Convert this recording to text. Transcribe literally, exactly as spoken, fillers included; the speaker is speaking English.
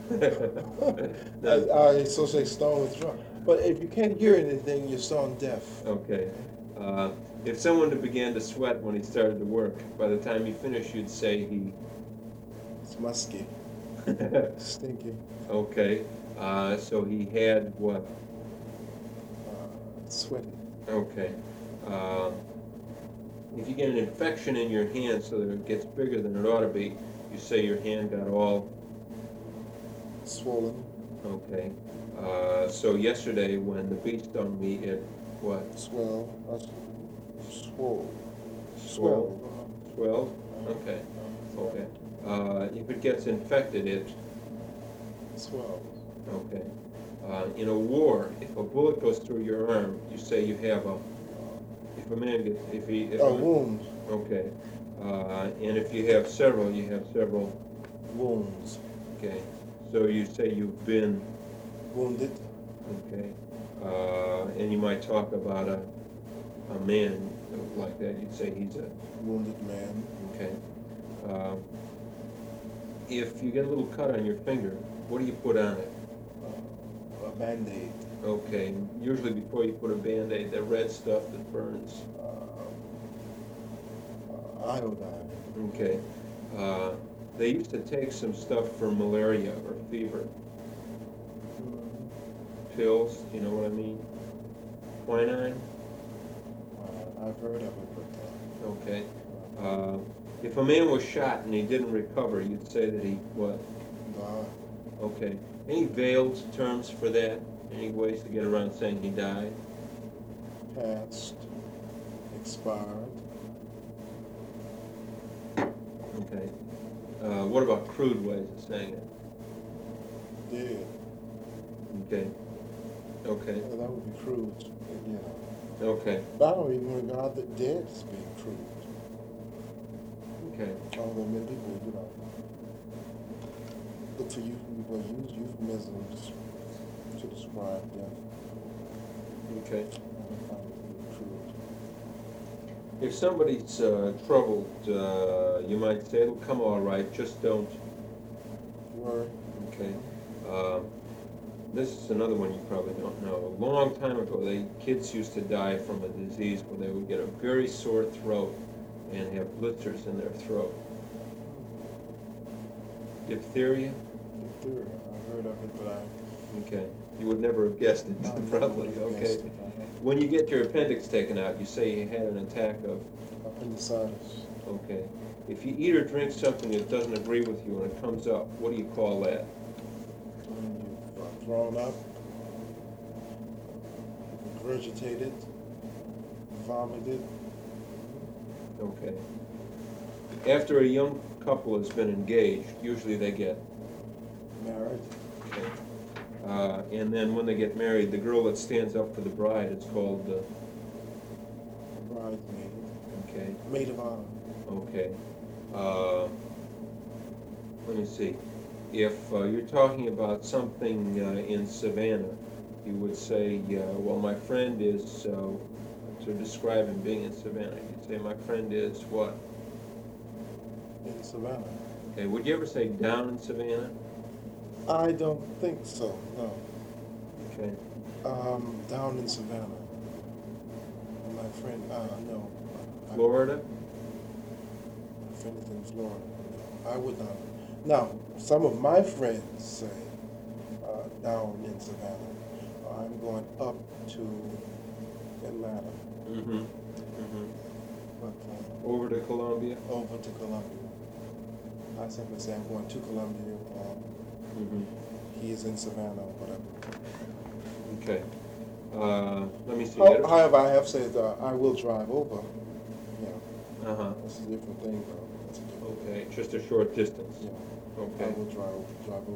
I, Now, I associate stone with drunk. But if you can't hear anything, you're stone deaf. okay. Uh, if someone began to sweat when he started to work, by the time he finished, you'd say he. It's musky, stinky, Okay. Uh, so he had what? uh, sweaty. Okay. Uh, if you get an infection in your hand so that it gets bigger than it ought to be, you say your hand got all. Swollen, Okay. Uh, so yesterday when the bee stung me, it what? swell, uh, swole, Swelled? swelled. Uh, Swelled? uh, Okay. uh, Okay. Uh, if it gets infected, it. swelled. Okay. Uh, in a war, if a bullet goes through your arm, you say you have a. If a man gets, if he. If A a, wound, okay. Uh, and if you have several, you have several. wounds, Okay. So you say you've been. wounded, Okay. Uh, and you might talk about a, a man like that. You'd say he's a. wounded man, Okay. Uh, if you get a little cut on your finger, what do you put on it? uh, a band-aid, Okay. Usually before you put a Band-Aid, that red stuff that burns. uh, iodine, Okay. Uh, they used to take some stuff for malaria or fever. Pills, you know what I mean? Quinine? uh, I've heard of it, but Okay. Uh, if a man was shot and he didn't recover, you'd say that he, what? uh, Okay. Any veiled terms for that? Any ways to get around saying he died? passed, expired, Okay. Uh, what about crude ways of saying it? dead. Okay. Okay. Well, that would be crude, you know. Okay. But I don't even regard the dead as being crude. Okay. Although many people, you know, look for you, well, use euphemisms to describe death. Okay. I find it to be crude. If somebody's uh, troubled, uh, you might say it'll come all right. Just don't. Worry. Okay. Uh, this is another one you probably don't know. A long time ago, they kids used to die from a disease where they would get a very sore throat and have blisters in their throat. Diphtheria. Diphtheria. I've heard of it, but I. Okay. You would never have guessed it, I probably. never Okay. guessed it. Uh-huh. When you get your appendix taken out, you say you had an attack of. Appendicitis. Okay. If you eat or drink something that doesn't agree with you and it comes up, what do you call that? When you've uh, thrown up, regurgitated, vomited. Okay. After a young couple has been engaged, usually they get. Married. Okay. Uh, and then when they get married, the girl that stands up for the bride is called the. Bridesmaid. Okay. Maid of honor. Okay. Uh, let me see. If uh, you're talking about something uh, in Savannah, you would say, uh, well, my friend is, uh, to describe him being in Savannah, you'd say, my friend is what? In Savannah. Okay. Would you ever say down in Savannah? I don't think so, no. Okay. Um, down in Savannah. My friend, uh, no. Florida? My friend is in Florida. No, I would not. Now, some of my friends say uh, down in Savannah. I'm going up to Atlanta, Mm-hmm. Mm-hmm. but uh, Over to Columbia? over to Columbia. I simply say I'm going to Columbia. Um, Mm-hmm. he is in Savannah or whatever. Okay. Uh, let me see. Oh, however, I have said uh, I will drive over. Yeah, Uh-huh. that's a different thing, though. That's a different Okay, just a short distance. thing. Yeah, I Okay. will drive drive over.